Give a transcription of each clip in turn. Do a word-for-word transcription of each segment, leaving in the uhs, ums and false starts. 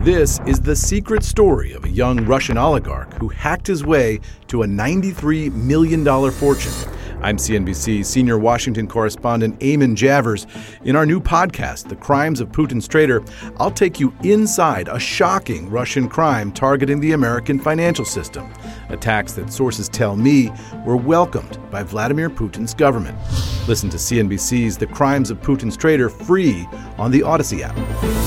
This is the secret story of a young Russian oligarch who hacked his way to a ninety-three million dollars fortune. I'm C N B C senior Washington correspondent Eamon Javers. In our new podcast, The Crimes of Putin's Traitor, I'll take you inside a shocking Russian crime targeting the American financial system. Attacks that sources tell me were welcomed by Vladimir Putin's government. Listen to C N B C's The Crimes of Putin's Traitor free on the Odyssey app.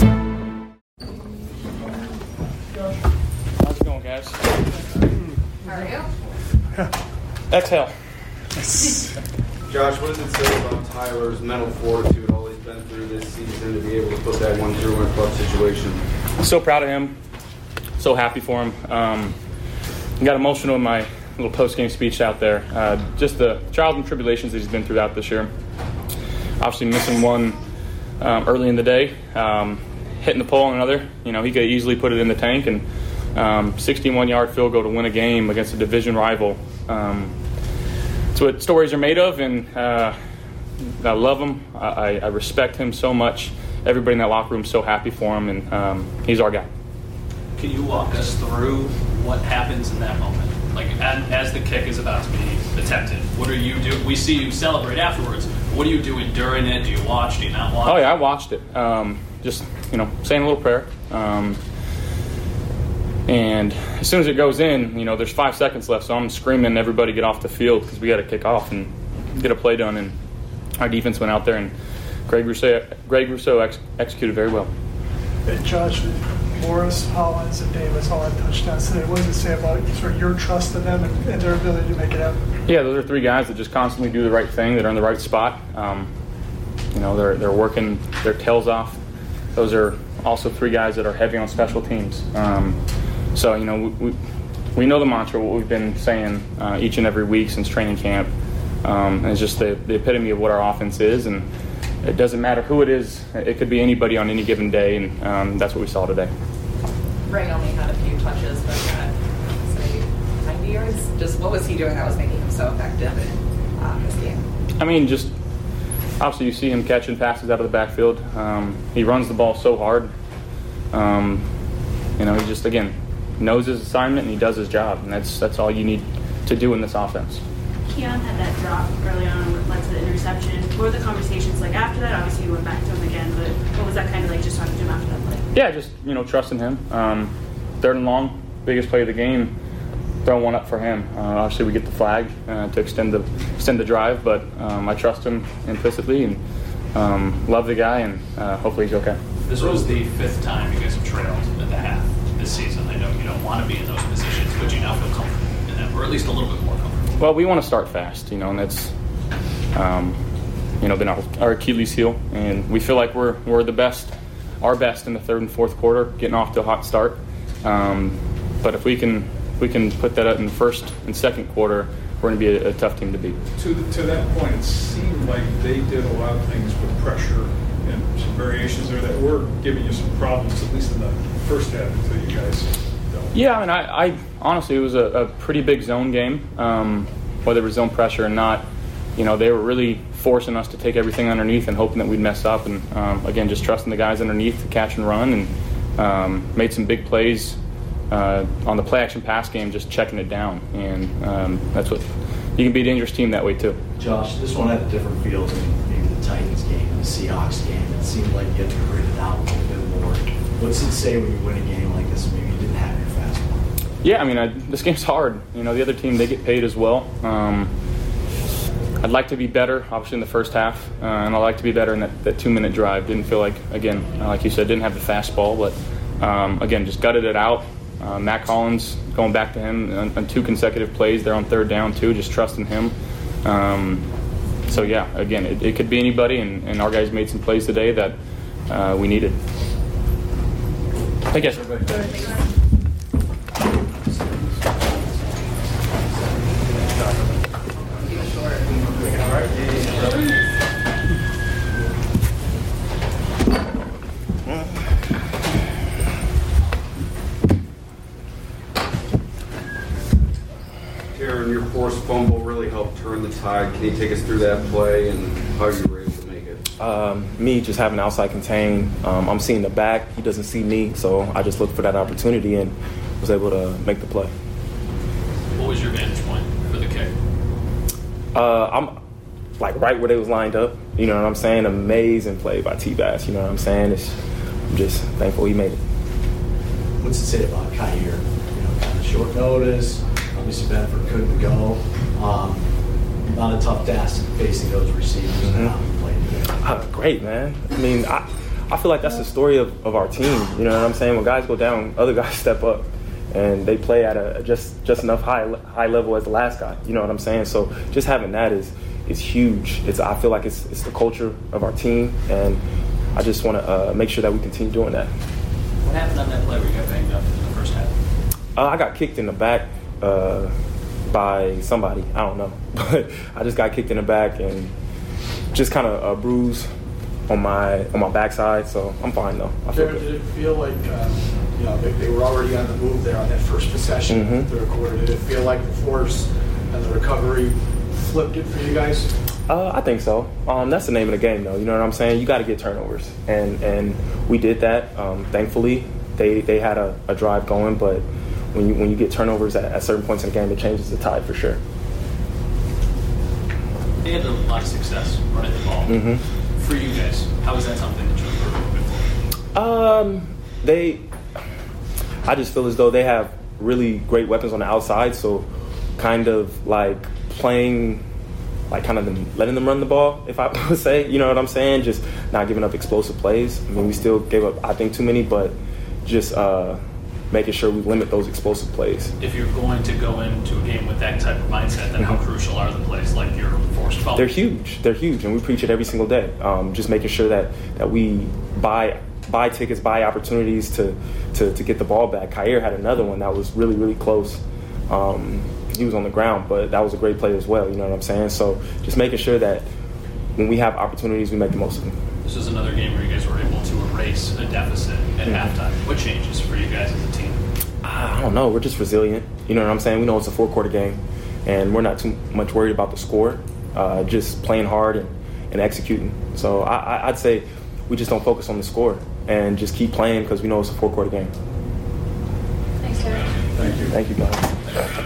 How's it going, guys? How are you? Exhale. Josh, what does it say about Tyler's mental fortitude, all he's been through this season, to be able to put that one through in a clutch situation? I'm so proud of him. So happy for him. Um, I got emotional in my little post-game speech out there. Uh, just the trials and tribulations that he's been throughout this year. Obviously missing one um, early in the day, um, hitting the pole on another. You know, he could easily put it in the tank, and um, sixty-one-yard field goal to win a game against a division rival. Um, It's what stories are made of, and uh, I love him. I, I respect him so much. Everybody in that locker room is so happy for him, and um, he's our guy. Can you walk us through what happens in that moment? Like, as, as the kick is about to be attempted, what are you doing? We see you celebrate afterwards. What are you doing during it? Do you watch? Do you not watch? Oh, yeah, I watched it. Um, just, you know, saying a little prayer. Um, And as soon as it goes in, you know, there's five seconds left, so I'm screaming, everybody get off the field, because we got to kick off and get a play done. And our defense went out there, and Greg Rousseau, Greg Rousseau ex- executed very well. And Josh, Morris, Hollins, and Davis all had touchdowns today. What does it say about sort of your trust in them and, and their ability to make it happen? Yeah, those are three guys that just constantly do the right thing, that are in the right spot. Um, you know, they're they're working their tails off. Those are also three guys that are heavy on special teams. Um, So, you know, we, we know the mantra, what we've been saying uh, each and every week since training camp. Um, and it's just the, the epitome of what our offense is. And it doesn't matter who it is. It could be anybody on any given day. And um, that's what we saw today. Ray only had a few touches, but uh, say ninety yards. Just what was he doing that was making him so effective in uh, this game? I mean, just obviously you see him catching passes out of the backfield. Um, he runs the ball so hard. Um, you know, he just, again, knows his assignment and he does his job, and that's that's all you need to do in this offense. Keon had that drop early on what led to the interception. What were the conversations like after that? Obviously you went back to him again, but what was that kind of like, just talking to him after that play? Yeah, just, you know, trusting him. Um, third and long, biggest play of the game, throw one up for him. Uh, obviously we get the flag uh, to extend the extend the drive, but um, I trust him implicitly and um, love the guy, and uh, hopefully he's okay. This was the fifth time you guys have trailed at the half this season. I know you don't want to be in those positions, but you now feel comfortable in that, or at least a little bit more comfortable. Well, we want to start fast, you know, and that's, um, you know, been our, our Achilles heel, and we feel like we're we're the best, our best in the third and fourth quarter, getting off to a hot start. Um, but if we can we can put that up in the first and second quarter, we're going to be a, a tough team to beat. To the, to that point, it seemed like they did a lot of things with pressure and some variations there that were giving you some problems, at least in the first half, until you guys don't. Yeah, I mean, I, I honestly, it was a, a pretty big zone game, um, whether it was zone pressure or not. You know, they were really forcing us to take everything underneath and hoping that we'd mess up. And, um, again, just trusting the guys underneath to catch and run, and um, made some big plays uh, on the play-action pass game, just checking it down. And um, that's what – you can be a dangerous team that way too. Josh, this one had a different feel than maybe the Titans game, the Seahawks game. It seemed like you had to grit it out a little bit more. What's it say when you win a game like this? Maybe you didn't have your fastball. Yeah, I mean, I, this game's hard. You know, the other team, they get paid as well. Um, I'd like to be better, obviously, in the first half, uh, and I'd like to be better in that, that two-minute drive. Didn't feel like, again, uh, like you said, didn't have the fastball, but, um, again, just gutted it out. Uh, Matt Collins, going back to him on, on two consecutive plays there on third down, too, just trusting him. Um, so, yeah, again, it, it could be anybody, and, and our guys made some plays today that uh, we needed. Thank you. Aaron, your forced fumble really helped turn the tide. Can you take us through that play and how you were able to make it? Um, me just having outside contain, um, I'm seeing the back. He doesn't see me, so I just looked for that opportunity and was able to make the play. What was your vantage point for the kick? Uh, I'm like right where they was lined up. You know what I'm saying? Amazing play by T-Bass. You know what I'm saying? It's, I'm just thankful he made it. What's it say about Kyer? You know, kind of short notice. Obviously, Bedford couldn't go. Um, not a tough task facing those receivers. Mm-hmm. How he played today. Uh, great, man. I mean, I I feel like that's the story of, of our team. You know what I'm saying? When guys go down, other guys step up, and they play at a just just enough high high level as the last guy. You know what I'm saying? So just having that is is huge. It's I feel like it's it's the culture of our team, and I just want to uh, make sure that we continue doing that. What happened on that play where you got banged up in the first half? Uh, I got kicked in the back uh, by somebody. I don't know, but I just got kicked in the back and just kind of a bruise on my on my backside. So I'm fine though. I feel Did, good. did it feel like uh, you know they, they were already on the move there on that first possession Mm-hmm. in the third quarter? Did it feel like the force and the recovery flipped it for you guys? Uh, I think so. Um, that's the name of the game, though. You know what I'm saying? You got to get turnovers, and and we did that. Um, thankfully, they they had a, a drive going, but when you when you get turnovers at, at certain points in the game, it changes the tide for sure. They had a lot of success running the ball. Mm-hmm. For you guys, how is that something that you improve moving forward? Um, they, I just feel as though they have really great weapons on the outside, so kind of like playing. Like kind of them, letting them run the ball, if I would say, you know what I'm saying? Just not giving up explosive plays. I mean, we still gave up, I think, too many, but just uh, making sure we limit those explosive plays. If you're going to go into a game with that type of mindset, then mm-hmm. how crucial are the plays like your forced fumble? They're huge. They're huge, and we preach it every single day. Um, just making sure that that we buy buy tickets, buy opportunities to to, to get the ball back. Kyer had another one that was really, really close. Um, he was on the ground, but that was a great play as well, you know what I'm saying? So just making sure that when we have opportunities, we make the most of them. This is another game where you guys were able to erase a deficit at mm-hmm. halftime. What changes for you guys as a team? I don't know. We're just resilient. You know what I'm saying? We know it's a four-quarter game, and we're not too much worried about the score, uh, just playing hard and, and executing. So I, I'd say we just don't focus on the score and just keep playing because we know it's a four-quarter game. Thanks, Terry. Thank you. Thank you, guys.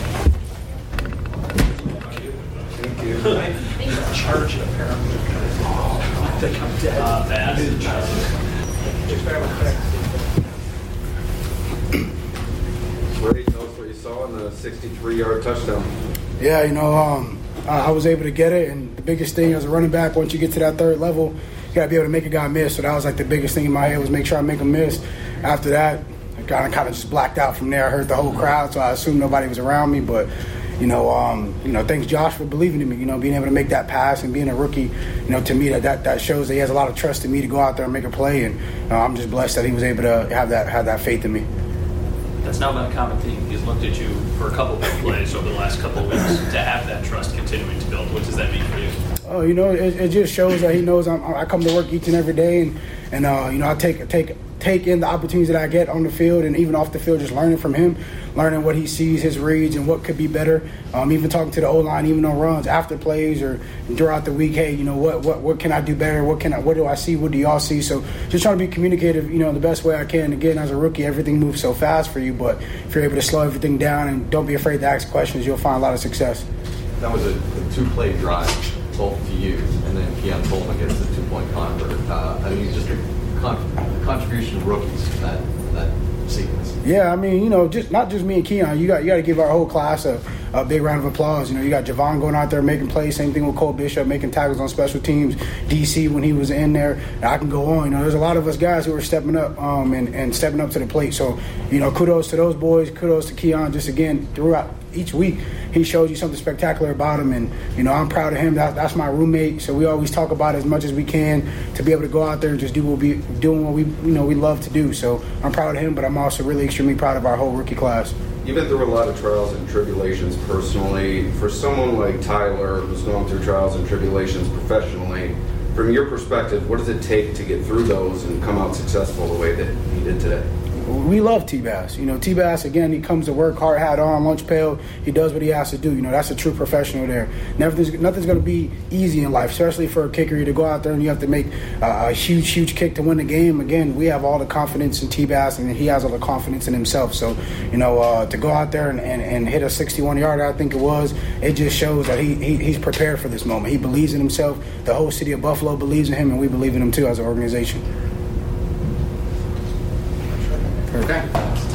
Charge it, apparently. I think I'm dead. Uh, bad. Ray, tell us what you saw in the sixty-three yard touchdown. Yeah, you know, um, I, I was able to get it, and the biggest thing as a running back, once you get to that third level, you got to be able to make a guy miss. So that was like the biggest thing in my head was make sure I make him miss. After that, I kind of kind of just blacked out from there. I heard the whole crowd, so I assumed nobody was around me, but. You know, um, you know, thanks Josh for believing in me. You know, being able to make that pass and being a rookie. You know, to me that that, that shows that he has a lot of trust in me to go out there and make a play. And uh, I'm just blessed that he was able to have that have that faith in me. That's now been a common theme. He's looked at you for a couple big plays over the last couple of weeks to have that trust continuing to build. What does that mean for you? Oh, you know, it, it just shows that he knows I'm, I come to work each and every day, and and uh, you know, I take take take in the opportunities that I get on the field and even off the field, just learning from him, learning what he sees, his reads, and what could be better. Um, even talking to the O-line, even on runs, after plays, or throughout the week. Hey, you know, what what what can I do better? What can I? What do I see? What do y'all see? So just trying to be communicative, you know, the best way I can. Again, as a rookie, everything moves so fast for you, but if you're able to slow everything down and don't be afraid to ask questions, you'll find a lot of success. That was a, a two-play drive, both to you, and then Keon Tolman gets the two-point convert. Uh, I mean, just a con- contribution of rookies to that that sequence. Yeah, I mean, you know, just not just me and Keon. You got you got to give our whole class a, a big round of applause. You know, you got Javon going out there making plays. Same thing with Cole Bishop making tackles on special teams. D C when he was in there. I can go on. You know, there's a lot of us guys who are stepping up um, and and stepping up to the plate. So, you know, kudos to those boys. Kudos to Keon. Just again throughout each week, he shows you something spectacular about him, and you know I'm proud of him. That, that's my roommate, so we always talk about it as much as we can to be able to go out there and just do what we doing what we you know we love to do. So I'm proud of him, but I'm also really extremely proud of our whole rookie class. You've been through a lot of trials and tribulations personally. For someone like Tyler, who's gone through trials and tribulations professionally, from your perspective, what does it take to get through those and come out successful the way that he did today? we love T-Bass. You know, T-Bass, again, he comes to work, hard hat on, lunch pail. He does what he has to do. You know, that's a true professional there. Nothing's, nothing's going to be easy in life, especially for a kicker. You to go out there and you have to make uh, a huge, huge kick to win the game. Again, we have all the confidence in T-Bass, and he has all the confidence in himself. So, you know, uh, to go out there and, and, and hit a sixty-one-yarder, I think it was, it just shows that he, he he's prepared for this moment. He believes in himself. The whole city of Buffalo believes in him, and we believe in him, too, as an organization. Okay.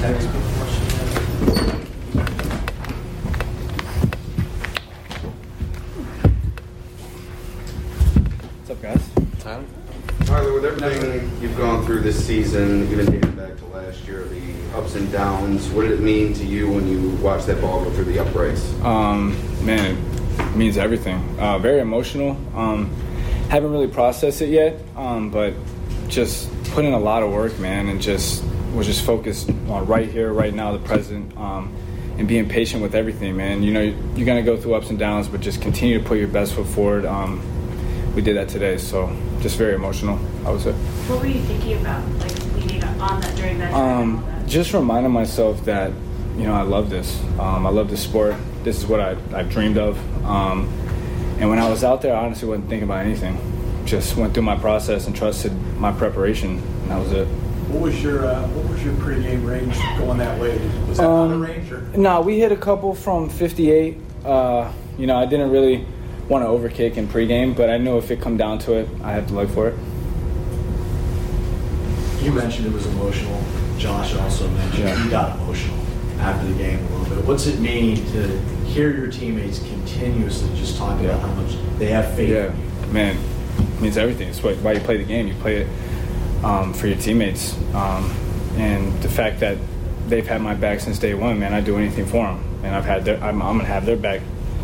What's up, guys? Tyler? Tyler, with everything you've gone through this season, even dating back to last year, the ups and downs, what did it mean to you when you watched that ball go through the uprights? Um, man, it means everything. Uh, very emotional. Um, haven't really processed it yet, um, but just put in a lot of work, man, and just was just focused on right here, right now, the present, um, and being patient with everything, man. You know, you're going to go through ups and downs, but just continue to put your best foot forward. Um, we did that today, so just very emotional, I would say. What were you thinking about, like, leading on that during that Um, just reminding myself that, you know, I love this. Um, I love this sport. This is what I, I dreamed of. Um, and when I was out there, I honestly wasn't thinking about anything. Just went through my process and trusted my preparation, and that was it. What was your uh, what was your pregame range going that way? Was that Um, out of range? Or? No, nah, we hit a couple from fifty-eight. Uh, you know, I didn't really want to overkick in pregame, but I knew if it come down to it, I had to look for it. You mentioned it was emotional. Josh also mentioned Yeah. you got emotional after the game a little bit. What's it mean to hear your teammates continuously just talk Yeah. about how much they have faith Yeah, in you? man, it means everything. It's why you play the game. You play it um, for your teammates. Um, and the fact that they've had my back since day one, man, I'd do anything for them. And I've had their, I'm, I'm going to have their back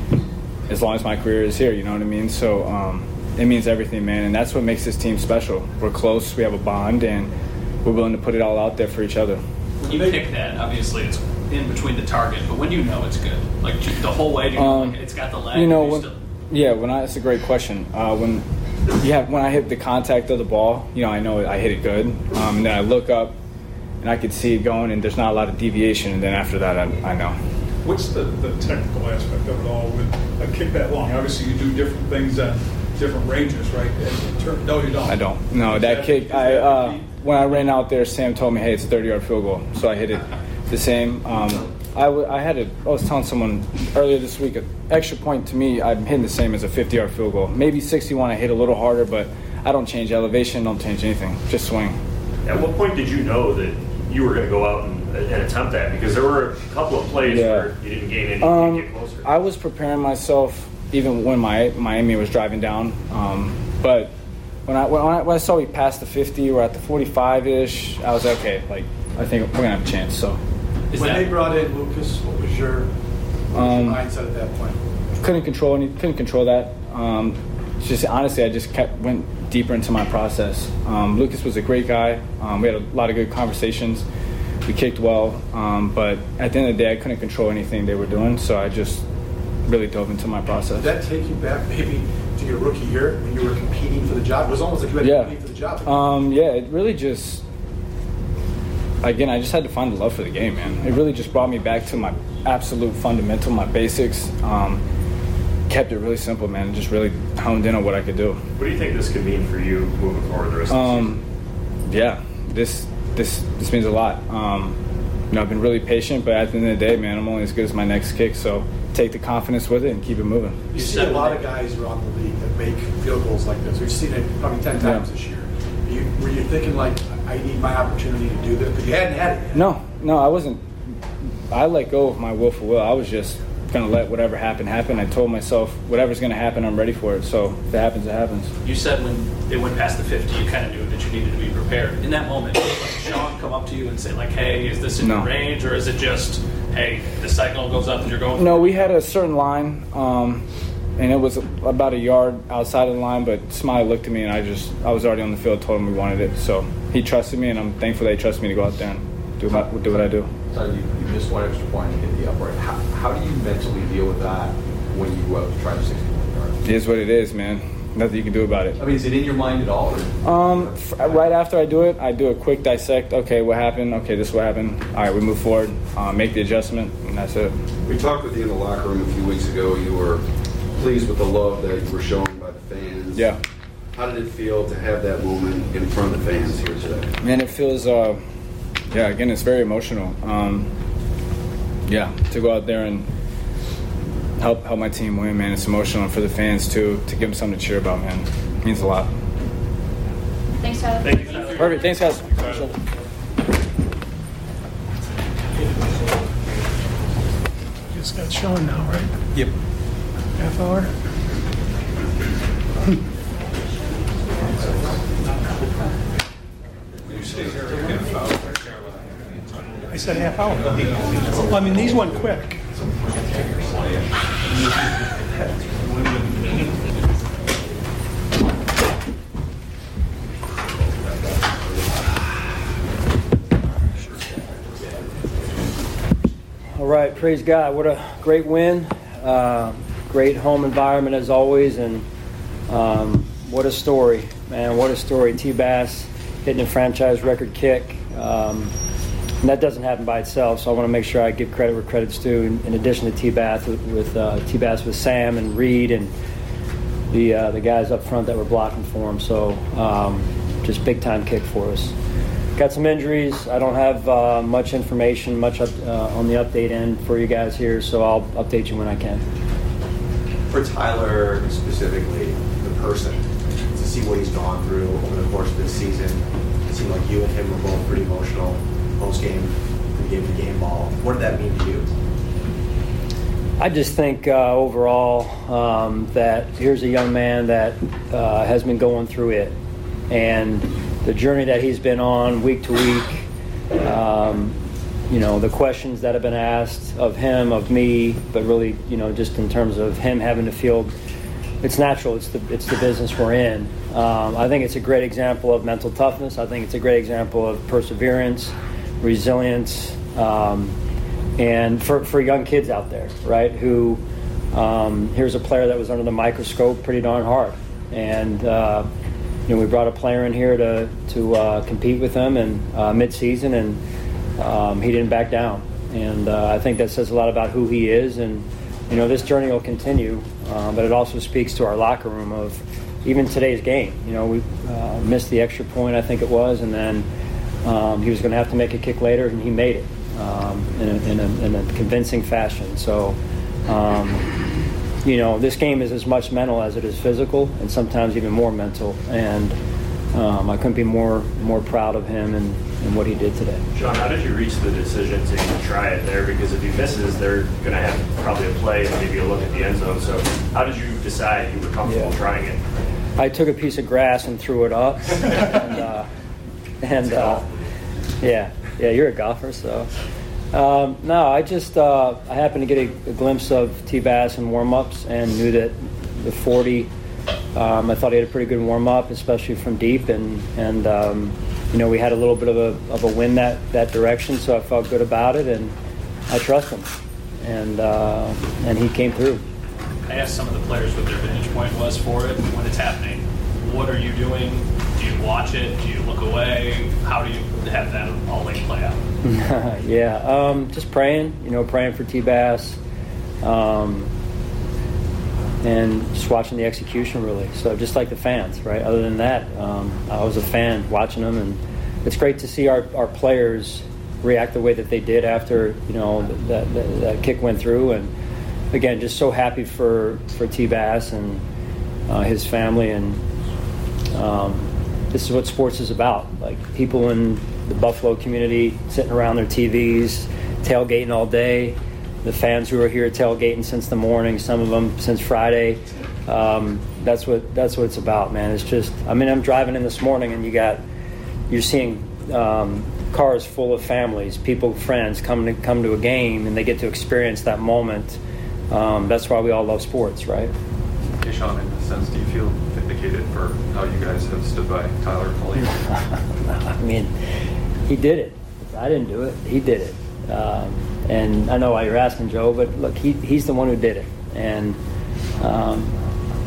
as long as my career is here, you know what I mean? So um, it means everything, man. And that's what makes this team special. We're close, we have a bond, and we're willing to put it all out there for each other. When you pick that, obviously it's in between the target, but when you know it's good, like the whole way, do you know Um, like, it's got the leg? You know, you when, still, yeah, when I, that's a great question. Uh, when you have, when I hit the contact of the ball, you know, I know I hit it good. Um, and then I look up, and I could see it going, and there's not a lot of deviation. And then after that, I, I know. What's the, the technical aspect of it all with a kick that long? Obviously, you do different things on different ranges, right? In term, no, you don't. I don't. No, Is that, that kick, is I that uh, the- when I ran out there, Sam told me, hey, it's a thirty-yard field goal. So I hit it the same. Um, I, w- I had a, I was telling someone earlier this week, an extra point to me, I'm hitting the same as a fifty-yard field goal. Maybe sixty-one, I hit a little harder, but I don't change elevation, don't change anything, just swing. At what point did you know that you were going to go out and, and attempt that? Because there were a couple of plays Yeah. where you didn't gain any, you Um, didn't get closer. I was preparing myself even when my Miami was driving down. Um, but when I, when I when I saw we passed the fifty, we're at the forty-five-ish, I was like, okay, like I think we're gonna have a chance. So is when that, they brought in Lucas, what was your, what was Um, your mindset at that point? couldn't control any, couldn't control that. Um, it's just honestly, I just kept went deeper into my process. Um, Lucas was a great guy. Um, we had a lot of good conversations. We kicked well, um, but at the end of the day, I couldn't control anything they were doing. So I just really dove into my process. Did that take you back maybe to your rookie year when you were competing for the job? It was almost like you had to Yeah. compete for the job. Um, yeah, it really just, again, I just had to find the love for the game, man. It really just brought me back to my absolute fundamental, my basics. Um, kept it really simple, man, and just really honed in on what I could do. What do you think this could mean for you moving forward the rest of the Um, yeah, this this this means a lot. Um, you know, I've been really patient, but at the end of the day, man, I'm only as good as my next kick. So take the confidence with it and keep it moving. You see a lot of guys around the league that make field goals like this. We've seen it probably ten times Yeah. this year. You, were you thinking like, I need my opportunity to do this? Because you hadn't had it yet. No, no, I wasn't. I let go of my will for will. I was just gonna let whatever happen happen. I told myself, whatever's gonna happen, I'm ready for it. So if it happens, it happens. you said when they went past the fifty, you kind of knew that you needed to be prepared. In that moment, did like Sean come up to you and say like, hey, is this in No. your range? Or is it just, hey, the signal goes up and you're going? No, we had a certain line, um, and it was about a yard outside of the line, but Smiley looked at me, and I just, I was already on the field, told him we wanted it. So he trusted me, and I'm thankful that he trusted me to go out there and do, my, do what I do. So you, you missed one extra point and hit the upright. How, how do you mentally deal with that when you go out to try to sixty-one yards? It is what it is, man. nothing you can do about it. I mean, is it in your mind at all? Or? Um, f- right after I do it, I do a quick dissect. Okay, what happened? Okay, this is what happened. All right, we move forward, uh, make the adjustment, and that's it. We talked with you in the locker room a few weeks ago. You were pleased with the love that you were shown by the fans. Yeah. How did it feel to have that moment in front of the fans here today? Man, it feels, uh, yeah, again, it's very emotional. Um, yeah, to go out there and help help my team win, man, it's emotional. And for the fans, too, to give them something to cheer about, man, it means a lot. Thanks, Tyler. Thank you, Tyler. Perfect. Thanks, guys. Just got Sean now, right? Yep. Half hour? I said half hour. Well, I mean, these went quick. All right, praise God. What a great win. Uh, great home environment as always, and um, what a story, man, what a story. T-Bass hitting a franchise record kick. Um, and that doesn't happen by itself, so I want to make sure I give credit where credit's due. In, in addition to T-Bass with, with uh, T-Bass with Sam and Reed and the uh, the guys up front that were blocking for him. So um, just big time kick for us. Got some injuries. I don't have uh, much information, much up, uh, on the update end for you guys here, so I'll update you when I can. For Tyler specifically, the person, to see what he's gone through over the course of this season, it seemed like you and him were both pretty emotional post-game, pre-game to game ball. What did that mean to you? I just think uh, overall um, that here's a young man that uh, has been going through it, and the journey that he's been on week to week, um, you know, the questions that have been asked of him, of me, but really, you know, just in terms of him having to feel, it's natural, it's the it's the business we're in. Um, I think it's a great example of mental toughness. I think it's a great example of perseverance, resilience, um, and for, for young kids out there, right, who, um, here's a player that was under the microscope pretty darn hard. And, uh, you know, we brought a player in here to to uh, compete with him and uh, mid-season, and um, he didn't back down. And uh, I think that says a lot about who he is. And you know, this journey will continue, uh, but it also speaks to our locker room of even today's game. You know, we uh, missed the extra point, I think it was, and then um, he was going to have to make a kick later, and he made it um, in, a, in, a, in a convincing fashion. So. Um, You know, this game is as much mental as it is physical, and sometimes even more mental. And um, I couldn't be more more proud of him and, and what he did today. Sean, how did you reach the decision to try it there? Because if he misses, they're going to have probably a play and maybe a look at the end zone. So how did you decide you were comfortable Yeah. trying it? I took a piece of grass and threw it up. and uh, and uh, yeah, yeah, you're a golfer, so. Um, no, I just uh, I happened to get a, a glimpse of T-Bass in warm-ups and knew that the forty, um, I thought he had a pretty good warm-up, especially from deep, and and um, you know, we had a little bit of a of a win that, that direction, so I felt good about it, and I trust him, and uh, and he came through. I asked some of the players what their vantage point was for it when it's happening. What are you doing? Do you watch it? Do you look away? How do you have that all like play out? yeah, um, just praying, you know, praying for T-Bass, um, and just watching the execution, really. So just like the fans, right? Other than that, um, I was a fan watching them, and it's great to see our, our players react the way that they did after, you know, that, that, that kick went through. And again, just so happy for, for T-Bass and uh, his family. And um, this is what sports is about. Like, people in the Buffalo community sitting around their T Vs, tailgating all day. The fans who are here tailgating since the morning, some of them since Friday. Um, that's what that's what it's about, man. It's just, I mean, I'm driving in this morning, and you got, you're seeing um, cars full of families, people, friends come to come to a game, and they get to experience that moment. Um, that's why we all love sports, right? Hey, Sean, in a sense, do you feel vindicated for how you guys have stood by Tyler Foley? I mean, he did it. I didn't do it. He did it. Um, and I know why you're asking, Joe, but look, he, he's the one who did it. And, um,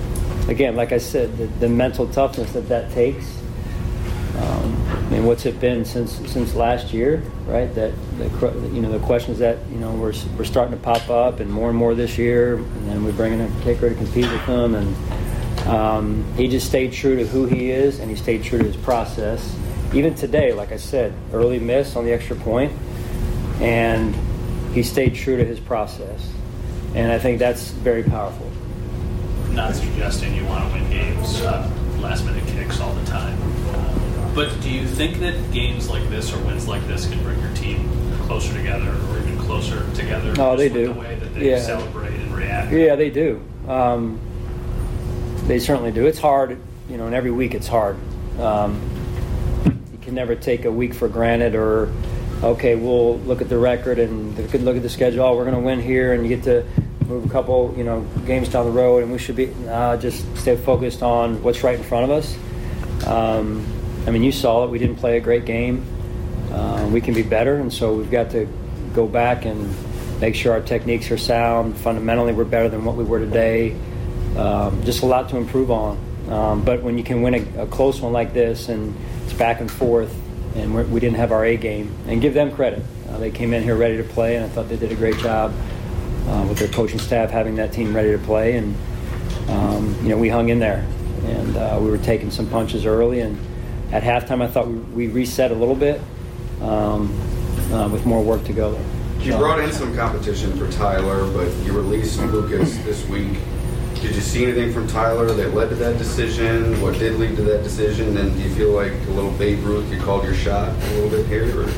again, like I said, the, the mental toughness that that takes. Um, I mean, what's it been since since last year, right? That the you know the questions that you know we're we're starting to pop up, and more and more this year, and then we're bringing a kicker to compete with them, and um, he just stayed true to who he is, and he stayed true to his process. Even today, like I said, early miss on the extra point, and he stayed true to his process, and I think that's very powerful. Not suggesting you want to win games, uh, last minute kicks all the time. But do you think that games like this or wins like this can bring your team closer together or even closer together? No, they with do. The way that they yeah. celebrate and react. Yeah, they do. Um, they certainly do. It's hard, you know, and every week it's hard. Um, you can never take a week for granted or, okay, we'll look at the record and look at the schedule. Oh, we're going to win here, and you get to move a couple, you know, games down the road, and we should be uh, just stay focused on what's right in front of us. Um, I mean, you saw it. We didn't play a great game. Uh, we can be better, and so we've got to go back and make sure our techniques are sound. Fundamentally, we're better than what we were today. Um, just a lot to improve on. Um, but when you can win a, a close one like this, and it's back and forth, and we're, we didn't have our A game, and give them credit. Uh, they came in here ready to play, and I thought they did a great job uh, with their coaching staff having that team ready to play. And um, you know, we hung in there, and uh, we were taking some punches early, and at halftime, I thought we, we reset a little bit um, uh, with more work to go there. You brought in some competition for Tyler, but you released Lucas this week. Did you see anything from Tyler that led to that decision? What did lead to that decision? And do you feel like a little Babe Ruth, you called your shot a little bit here? Or?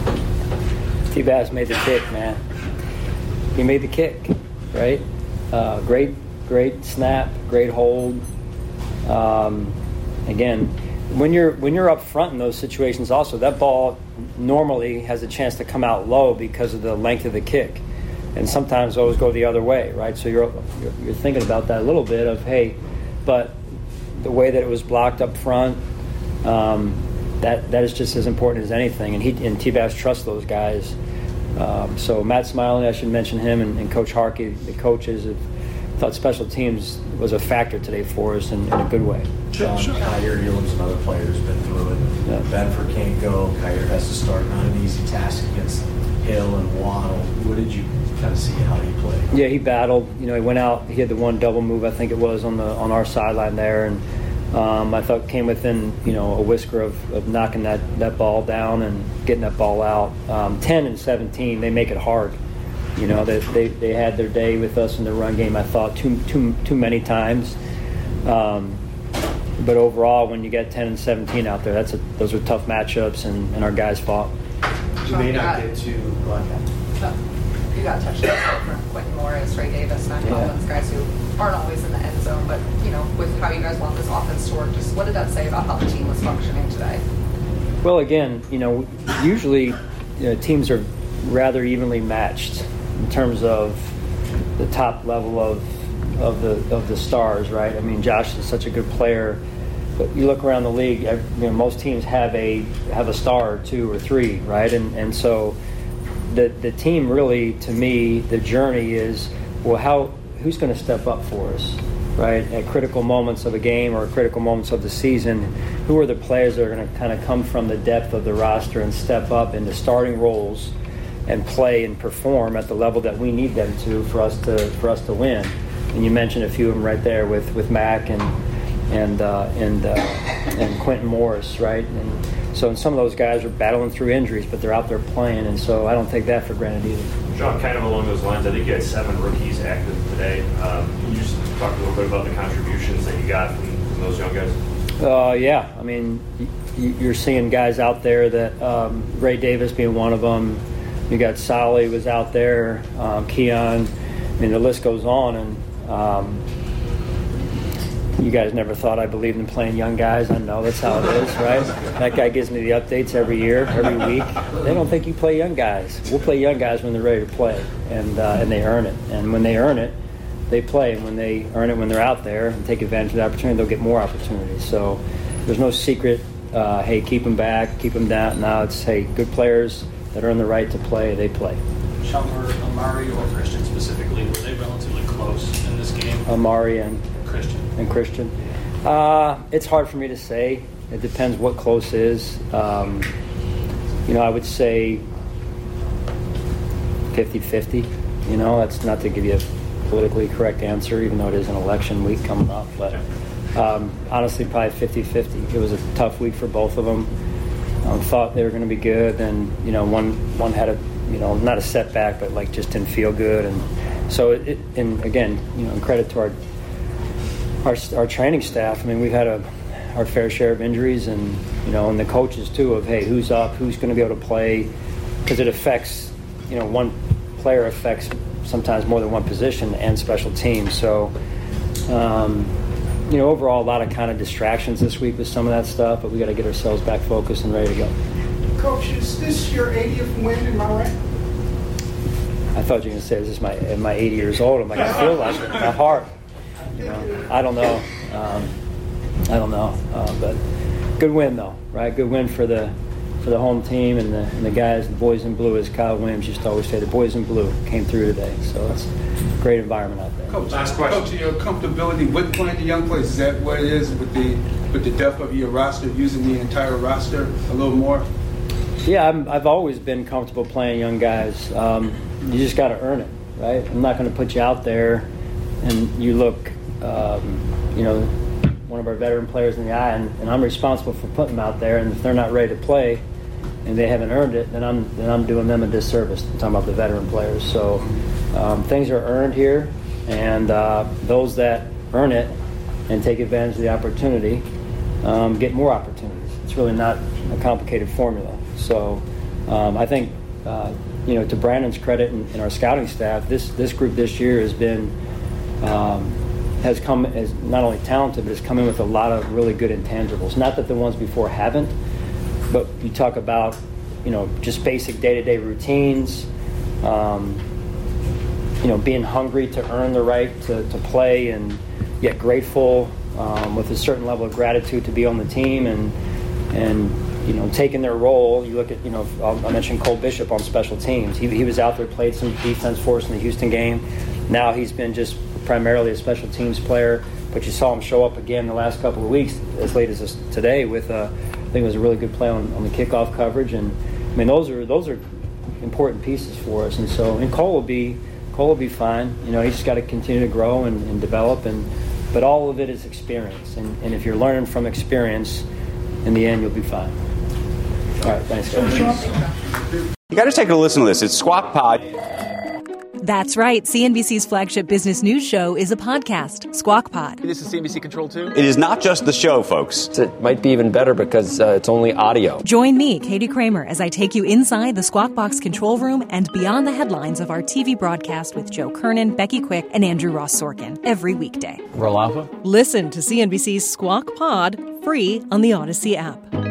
T-Bass made the kick, man. He made the kick, right? Uh, great, great snap, great hold. Um, again, When you're when you're up front in those situations, also that ball normally has a chance to come out low because of the length of the kick, and sometimes those go the other way, right? So you're you're, you're thinking about that a little bit of hey, but the way that it was blocked up front, um, that that is just as important as anything. And he and T-Bass trusts those guys. Um, so Matt Smiley, I should mention him, and, and Coach Harkey, the coaches have thought special teams was a factor today for us in, in a good way. John, Kyer, Elam's another player who's been through it. Yeah. Benford can't go. Kyer has to start. Not an easy task against Hill and Waddle. What did you kind of see how he played? Yeah, he battled. You know, he went out. He had the one double move, I think it was, on the on our sideline there, and um, I thought came within you know a whisker of, of knocking that, that ball down and getting that ball out. Um, ten and seventeen, they make it hard. You know, they, they they had their day with us in the run game, I thought, too too too many times. Um, but overall, when you get ten and seventeen out there, that's a, those are tough matchups, and, and our guys fought. You may not get to go ahead. You got touchdowns from Quentin Morris, Ray Davis, Matt Yeah. Collins, guys who aren't always in the end zone, but you know, with how you guys want this offense to work, just what did that say about how the team was functioning today? Well, again, you know, usually you know, teams are rather evenly matched in terms of the top level of of the of the stars, right? I mean, Josh is such a good player, but you look around the league, you know, most teams have a have a star or two or three, right? And and so the the team really, to me, the journey is, well, how who's going to step up for us, right? At critical moments of a game or critical moments of the season, who are the players that are going to kind of come from the depth of the roster and step up into starting roles and play and perform at the level that we need them to for us to for us to win. And you mentioned a few of them right there with, with Mac and and uh, and uh, and Quentin Morris, right? And so and some of those guys are battling through injuries, but they're out there playing, and so I don't take that for granted either. Sean, kind of along those lines, I think you had seven rookies active today. Um, can you just talk a little bit about the contributions that you got from, from those young guys? Uh, yeah, I mean, y- you're seeing guys out there that um, Ray Davis being one of them. You got Solly was out there, um, Keon. I mean, the list goes on, and um, you guys never thought I believed in playing young guys. I know that's how it is, right? That guy gives me the updates every year, every week. They don't think you play young guys. We'll play young guys when they're ready to play, and uh, and they earn it. And when they earn it, they play. And when they earn it, when they're out there and take advantage of the opportunity, they'll get more opportunities. So there's no secret, uh, hey, keep them back, keep them down. Now it's, hey, good players that earn the right to play, they play. Sean, were Amari or Christian specifically, were they relatively close in this game? Amari and Christian? And Christian. Uh, it's hard for me to say. It depends what close is. Um, you know, I would say fifty-fifty. You know, that's not to give you a politically correct answer, even though it is an election week coming up. But um, honestly, probably fifty-fifty. It was a tough week for both of them. Um, thought they were going to be good, and you know, one one had a you know not a setback, but like just didn't feel good, and so it. it and again, you know, credit to our our our training staff. I mean, we've had a our fair share of injuries, and you know, and the coaches too. Of hey, who's up? Who's going to be able to play? Because it affects you know one player affects sometimes more than one position and special teams. So. Um, You know, overall, a lot of kind of distractions this week with some of that stuff, but we got to get ourselves back focused and ready to go. Coach, is this your eightieth win? Am I right? I thought you were going to say, "Is this my am I eighty years old?" I'm like, I feel like it. My heart. You know, I don't know. Um, I don't know, uh, but good win though, right? Good win for the for the home team and the and the guys, the boys in blue, as Kyle Williams used to always say. The boys in blue came through today, so it's a great environment out there. Coach, Last question. Coach, your comfortability with playing the young players, is that what it is with the with the depth of your roster, using the entire roster a little more? Yeah, I'm, I've always been comfortable playing young guys. Um, you just got to earn it, right? I'm not going to put you out there and you look, um, you know, one of our veteran players in the eye, and, and I'm responsible for putting them out there. And if they're not ready to play and they haven't earned it, then I'm then I'm doing them a disservice. I'm talking about the veteran players. So um, things are earned here. And uh, those that earn it and take advantage of the opportunity um, get more opportunities. It's really not a complicated formula. So um, I think, uh, you know, to Brandon's credit and, and our scouting staff, this this group this year has been um, has come as not only talented, but has come in with a lot of really good intangibles. Not that the ones before haven't, but you talk about, you know, just basic day-to-day routines. Um, you know, being hungry to earn the right to, to play, and yet grateful um, with a certain level of gratitude to be on the team, and and you know, taking their role. You look at, you know, I mentioned Cole Bishop on special teams. He he was out there, played some defense for us in the Houston game. Now he's been just primarily a special teams player, but you saw him show up again the last couple of weeks, as late as this, today, with uh, I think it was a really good play on, on the kickoff coverage. And I mean, those are those are important pieces for us. And so, and Cole will be. Cole will be fine. You know, he's just got to continue to grow and, and develop, and but all of it is experience. And, and if you're learning from experience, in the end, you'll be fine. All right, thanks, guys. You got to take a listen to this. It's Squawk Pod. That's right. C N B C's flagship business news show is a podcast, Squawk Pod. This is C N B C Control two. It is not just the show, folks. It might be even better because uh, it's only audio. Join me, Katie Kramer, as I take you inside the Squawk Box control room and beyond the headlines of our T V broadcast with Joe Kernan, Becky Quick, and Andrew Ross Sorkin every weekday. Roll Alpha. Listen to C N B C's Squawk Pod free on the Odyssey app.